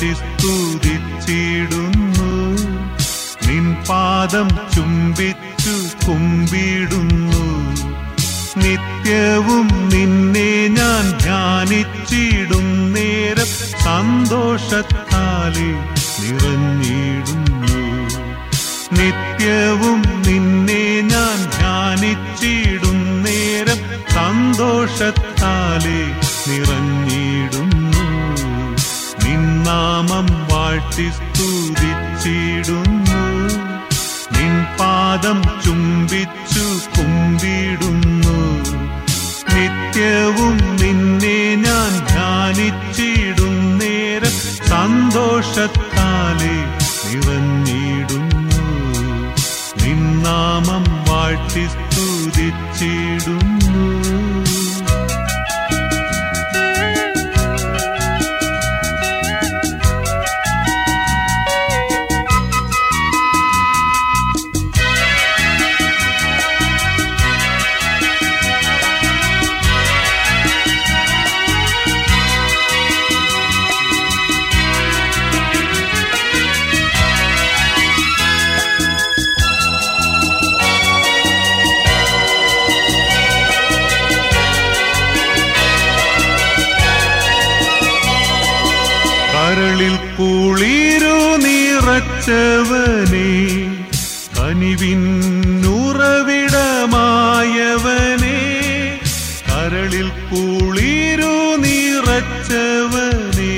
വാഴ്ത്തി സ്തുതിച്ചിടുന്നു. നിൻ പാദം ചുംബിച്ചു കുമ്പിടുന്നു. നിത്യവും നിന്നെ ഞാൻ ധ്യാനിച്ചിടും നേരം സന്തോഷത്താലെ നിറഞ്ഞിടുന്നു. നിത്യവും നിന്നെ ഞാൻ ധ്യാനിച്ചിടും നേരം സന്തോഷത്താലെ നിറഞ്ഞിടുന്നു. നിന്നാമം വാഴ്ത്തി സ്തുതിച്ചിടുന്നു. നിൻ പാദം ചുംബിച്ചു കുമ്പിടുന്നു. നിത്യവും നിന്നെ ഞാൻ ധ്യാനിച്ചിടും നേരം സന്തോഷത്താലെ നിറഞ്ഞിടുന്നു. നിന്നാമം വാഴ്ത്തി സ്തുതിച്ചിടുന്നു. കരളിൽ കുളിരു നിറച്ചവനേ, കനിവിന്നുറവിടമായവനേ. കരളിൽ കുളിരു നിറച്ചവനേ,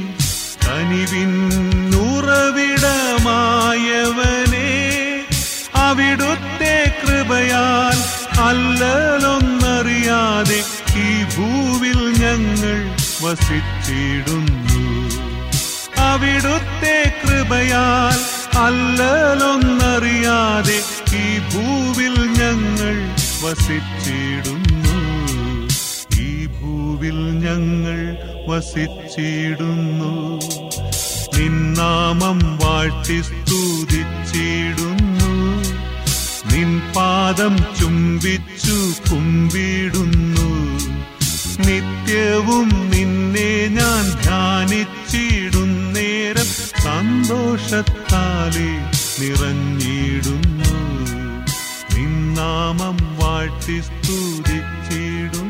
കനിവിന്നുറവിടമായവനേ. അവിടുത്തെ കൃപയാൽ അല്ലലൊന്നറിയാതെ ഈ ഭൂവിൽ ഞങ്ങൾ വസിച്ചിടുന്നു. അവിടുത്തെ കൃപയാൽ അല്ലലൊന്നറിയാതെ ഈ ഭൂവിൽ ഞങ്ങൾ വസിച്ചിടുന്നു. ഈ ഭൂവിൽ ഞങ്ങൾ വസിച്ചിടുന്നു. നിന്നാമം വാഴ്ത്തി സ്തുതിച്ചിടുന്നു. നിൻ പാദം ചുംബിച്ചു കുമ്പിടുന്നു. നിത്യവും നിന്നെ ഞാൻ ധ്യാനിച്ചിടും നേരം സന്തോഷത്താലെ നിറഞ്ഞിടുന്നു. നിന്നാമം വാഴ്ത്തി സ്തുതിച്ചിടുന്നു.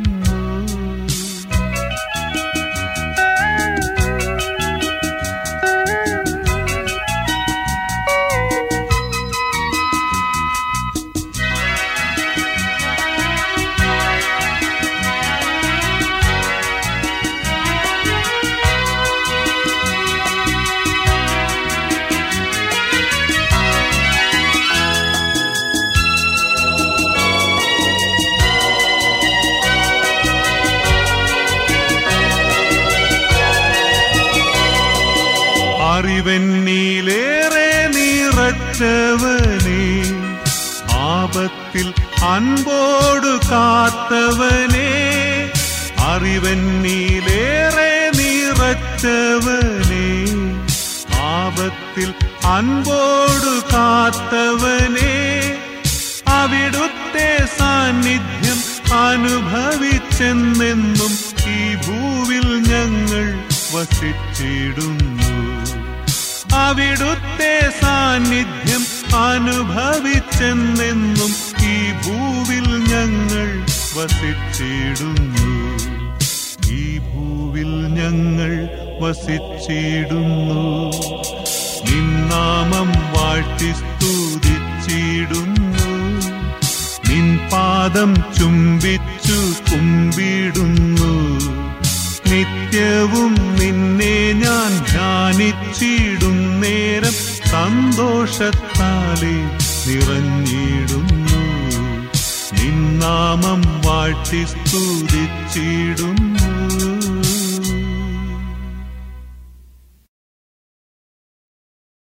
അറിവെന്നിലേറെ നിറച്ചവനേ, ആപത്തിൽ അൻപോടു കാത്തവനേ. അറിവെന്നിലേറെ നിറച്ചവനേ, ആപത്തിൽ അൻപോടു കാത്തവനേ. അവിടുത്തെ സാന്നിധ്യം അനുഭവിച്ചെന്നെന്നും ഈ ഭൂവിൽ ഞങ്ങൾ വസിച്ചിടുന്നു. അവിടുത്തെ സാന്നിധ്യം അനുഭവിച്ചെന്നെന്നും ഈ ഭൂവിൽ ഞങ്ങൾ വസിച്ചിടുന്നു. ഈ ഭൂവിൽ ഞങ്ങൾ വസിച്ചിടുന്നു. നിന്നാമം വാഴ്ത്തി സ്തുതിച്ചിടുന്നു. നിൻ പാദം ചുംബിച്ചു കുമ്പിടുന്നു. നിത്യവും നിന്നെ ഞാൻ ധ്യാനിച്ചിടും നേരം സന്തോഷത്താലെ നിറഞ്ഞിടുന്നു. നിന്നാമം വാഴ്ത്തി സ്തുതിച്ചിടുന്നു.